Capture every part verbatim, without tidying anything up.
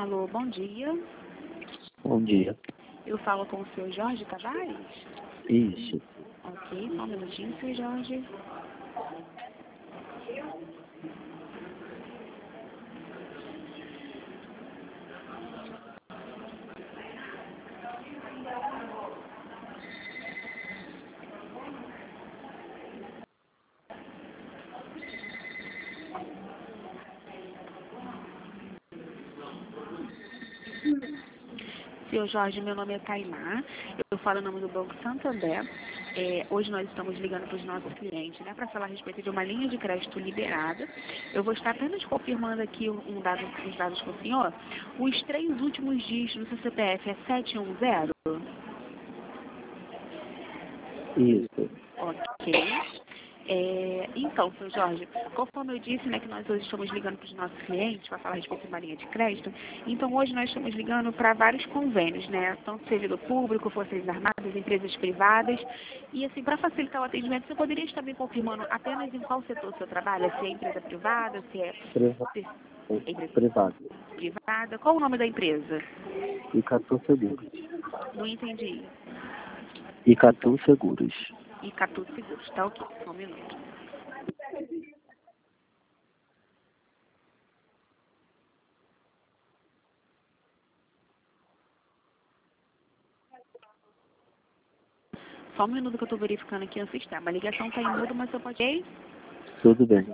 Alô, bom dia. Bom dia. Eu falo com o senhor Jorge Tavares? Isso. Ok, só um minutinho, senhor Jorge. Senhor Jorge, meu nome é Tainá, eu falo em nome do Banco Santander. É, hoje nós estamos ligando para os nossos clientes, né, para falar a respeito de uma linha de crédito liberada. Eu vou estar apenas confirmando aqui um dado, uns dados com o senhor. Os três últimos dígitos do seu C P F é sete um zero? Isso. Ok. É, então, senhor Jorge, conforme eu disse, né, que nós hoje estamos ligando para os nossos clientes para falar a respeito de uma linha de crédito, então hoje nós estamos ligando para vários convênios, né, tanto servidor público, forças armadas, empresas privadas, e assim, para facilitar o atendimento, você poderia estar me confirmando apenas em qual setor o senhor trabalha, se é empresa privada, se é, Priva- se é empresa Privado. privada, qual o nome da empresa? Icatu Seguros. Não entendi. Icatu Seguros. Icatu Seguros, tá ok, só um minuto. Só um minuto que eu estou verificando aqui no sistema. A ligação está em mudo, mas eu pode... Ok? Tudo bem.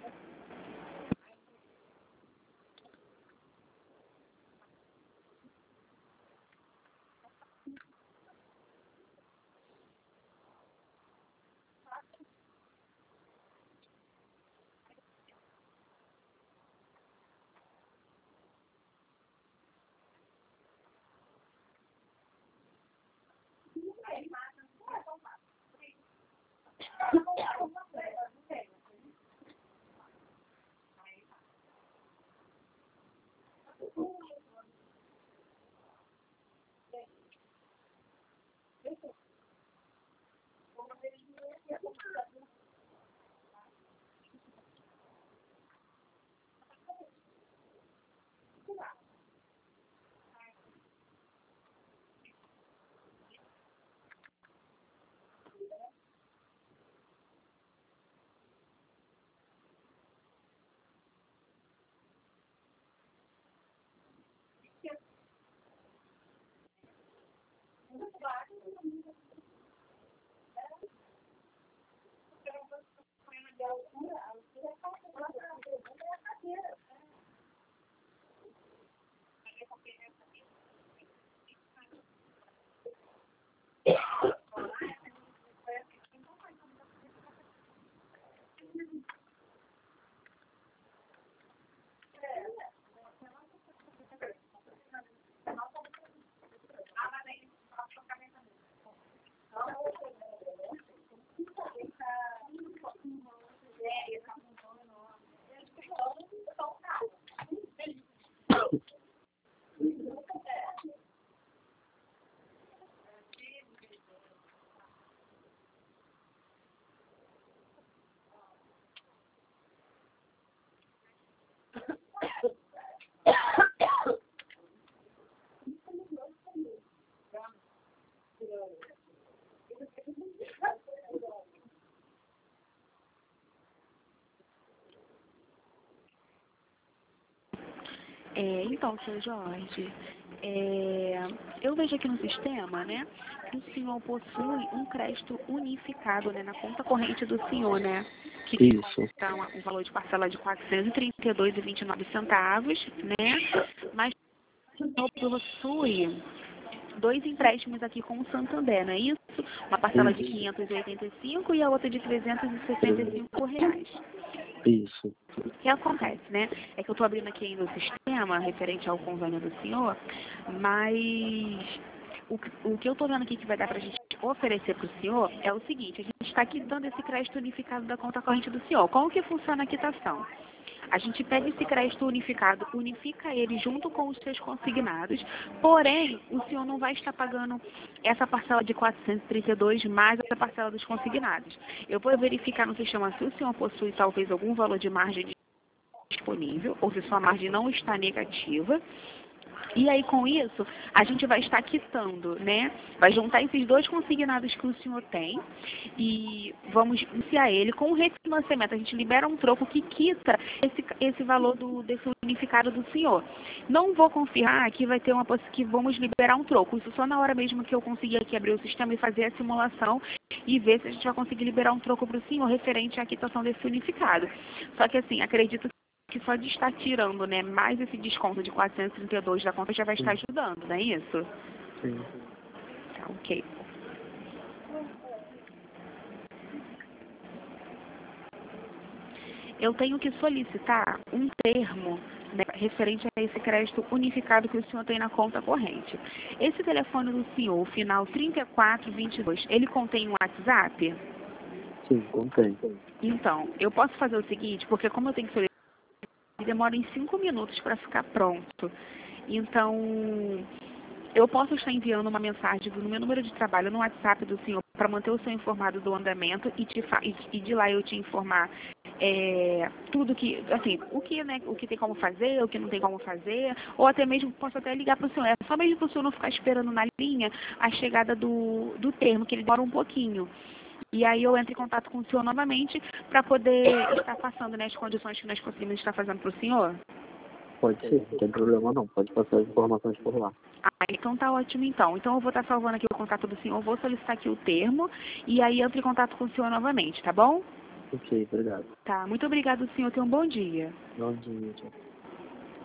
É, então, senhor Jorge, é, eu vejo aqui no sistema, né, que o senhor possui um crédito unificado, né, na conta corrente do senhor, né, que Isso. está um valor de parcela de quatrocentos e trinta e dois reais e vinte e nove centavos, né, mas o senhor possui dois empréstimos aqui com o Santander, não é isso? Uma parcela de Isso. quinhentos e oitenta e cinco e a outra de trezentos e sessenta e cinco reais. Isso. O que acontece, né? É que eu estou abrindo aqui ainda o sistema referente ao convênio do senhor, mas o, que- o que eu estou vendo aqui que vai dar para a gente oferecer para o senhor é o seguinte: a gente está quitando esse crédito unificado da conta corrente do senhor. Como que funciona a quitação? A gente pega esse crédito unificado, unifica ele junto com os seus consignados, porém, o senhor não vai estar pagando essa parcela de quatrocentos e trinta e dois mais a parcela dos consignados. Eu vou verificar no sistema se o senhor possui talvez algum valor de margem disponível, ou se sua margem não está negativa, E aí, com isso, a gente vai estar quitando, né? Vai juntar esses dois consignados que o senhor tem e vamos iniciar ele com o refinanciamento. A gente libera um troco que quita esse, esse valor do, desse unificado do senhor. Não vou confirmar que vai ter uma que vamos liberar um troco. Isso só na hora mesmo que eu conseguir aqui abrir o sistema e fazer a simulação e ver se a gente vai conseguir liberar um troco para o senhor referente à quitação desse unificado. Só que assim, acredito que só de estar tirando, né, mais esse desconto de quatrocentos e trinta e dois da conta já vai estar ajudando, não é isso? Sim. Tá, ok. Eu tenho que solicitar um termo, né, referente a esse crédito unificado que o senhor tem na conta corrente. Esse telefone do senhor, final trinta e quatro vinte e dois, ele contém um WhatsApp? Sim, contém. Então, eu posso fazer o seguinte, porque como eu tenho que solicitar, demora em cinco minutos para ficar pronto. Então, eu posso estar enviando uma mensagem do meu número de trabalho no WhatsApp do senhor para manter o senhor informado do andamento e, te fa e de lá eu te informar é, tudo que, assim, o que, né, o que tem como fazer, o que não tem como fazer, ou até mesmo posso até ligar para o senhor, é só mesmo para o senhor não ficar esperando na linha a chegada do, do termo, que ele demora um pouquinho. E aí eu entro em contato com o senhor novamente para poder estar passando, né, as condições que nós conseguimos estar fazendo para o senhor. Pode ser, não tem problema não. Pode passar as informações por lá. Ah, então tá ótimo então. Então eu vou estar salvando aqui o contato do senhor, vou solicitar aqui o termo e aí entro em contato com o senhor novamente, tá bom? Ok, obrigado. Tá, muito obrigado, senhor. Tenha um bom dia. Bom dia, tchau.